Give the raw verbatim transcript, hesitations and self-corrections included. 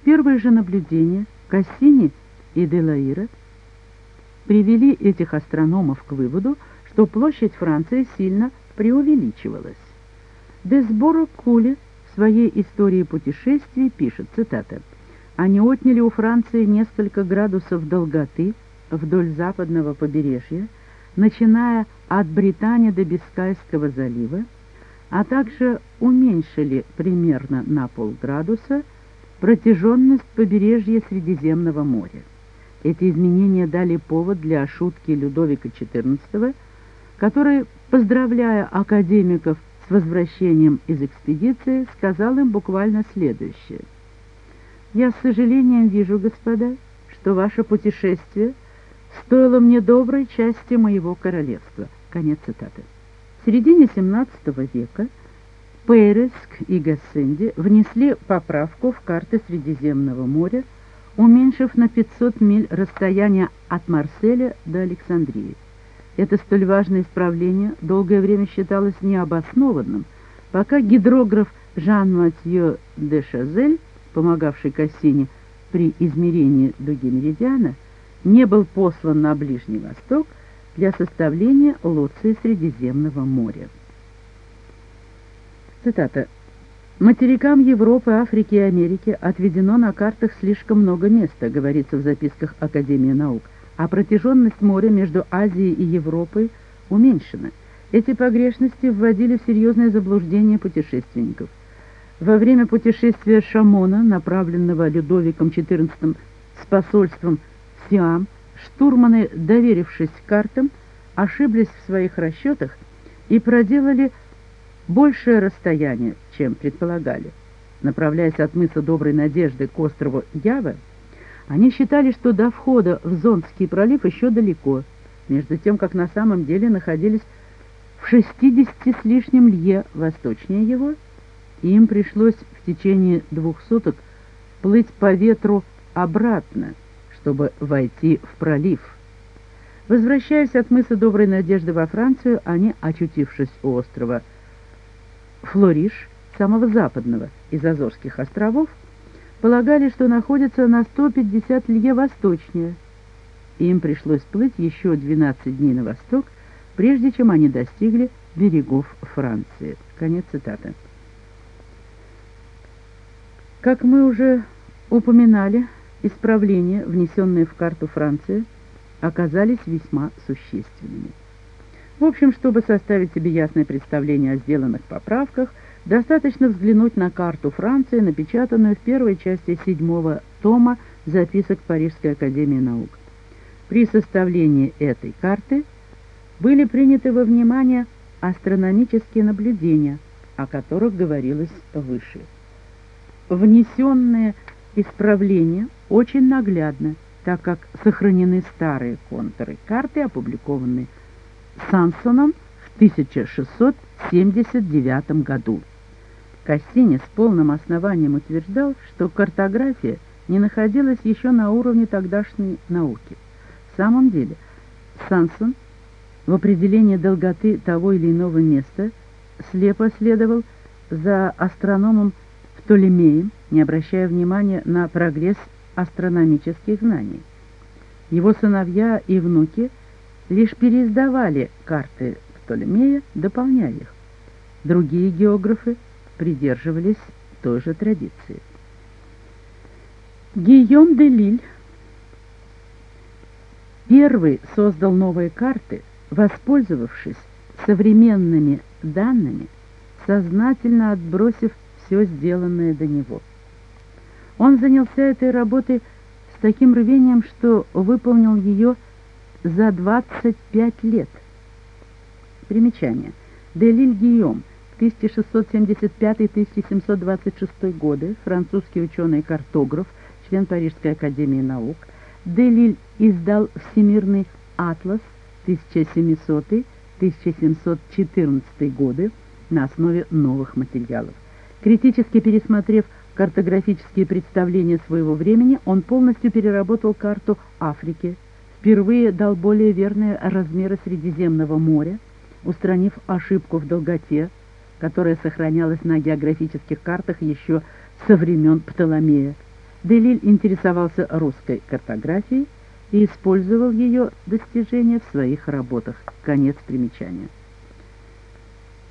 Первые же наблюдения Кассини и де Лаира привели этих астрономов к выводу, что площадь Франции сильно преувеличивалась. Десборо Куле в своей истории путешествий пишет, цитата, «Они отняли у Франции несколько градусов долготы вдоль западного побережья, начиная от Британии до Бискайского залива, а также уменьшили примерно на полградуса протяженность побережья Средиземного моря. Эти изменения дали повод для шутки Людовика четырнадцатого, который, поздравляя академиков с возвращением из экспедиции, сказал им буквально следующее. «Я с сожалением вижу, господа, что ваше путешествие стоило мне доброй части моего королевства». Конец цитаты. В середине семнадцатого века Пейреск и Гассенди внесли поправку в карты Средиземного моря, уменьшив на пятьсот миль расстояние от Марселя до Александрии. Это столь важное исправление долгое время считалось необоснованным, пока гидрограф Жан-Матье де Шазель, помогавший Кассини при измерении дуги меридиана, не был послан на Ближний Восток для составления Лоции Средиземного моря. Цитата. «Материкам Европы, Африки и Америки отведено на картах слишком много места», говорится в записках Академии наук, а протяженность моря между Азией и Европой уменьшена. Эти погрешности вводили в серьезное заблуждение путешественников. Во время путешествия Шамона, направленного Людовиком четырнадцатым с посольством в Сиам, штурманы, доверившись картам, ошиблись в своих расчетах и проделали большее расстояние, чем предполагали. Направляясь от мыса Доброй Надежды к острову Ява, они считали, что до входа в Зондский пролив еще далеко, между тем, как на самом деле находились в шестидесяти с лишним лье восточнее его, и им пришлось в течение двух суток плыть по ветру обратно, чтобы войти в пролив. Возвращаясь от мыса Доброй Надежды во Францию, они, очутившись у острова Флориш, самого западного из Азорских островов, полагали, что находится на сто пятьдесят лье восточнее, и им пришлось плыть еще двенадцать дней на восток, прежде чем они достигли берегов Франции. Конец цитаты. Как мы уже упоминали, исправления, внесенные в карту Франции, оказались весьма существенными. В общем, чтобы составить себе ясное представление о сделанных поправках, достаточно взглянуть на карту Франции, напечатанную в первой части седьмого тома записок Парижской академии наук. При составлении этой карты были приняты во внимание астрономические наблюдения, о которых говорилось выше. Внесенные исправления очень наглядны, так как сохранены старые контуры карты, опубликованные Сансоном в тысяча шестьсот семьдесят девятом году. Кассини с полным основанием утверждал, что картография не находилась еще на уровне тогдашней науки. В самом деле, Сансон в определении долготы того или иного места слепо следовал за астрономом Птолемеем, не обращая внимания на прогресс астрономических знаний. Его сыновья и внуки лишь переиздавали карты Птолемея, дополняя их. Другие географы придерживались той же традиции. Гийом де Лиль первый создал новые карты, воспользовавшись современными данными, сознательно отбросив все сделанное до него. Он занялся этой работой с таким рвением, что выполнил ее за двадцать пять лет. Примечание. Де Лиль Гийом, тысяча шестьсот семьдесят пятый — тысяча семьсот двадцать шестой годы, французский ученый-картограф, член Парижской академии наук. Де Лиль издал Всемирный атлас тысяча семисотый — тысяча семьсот четырнадцатый годы на основе новых материалов. Критически пересмотрев картографические представления своего времени, он полностью переработал карту Африки, впервые дал более верные размеры Средиземного моря, устранив ошибку в долготе, которая сохранялась на географических картах еще со времен Птоломея. Делиль интересовался русской картографией и использовал ее достижения в своих работах. Конец примечания.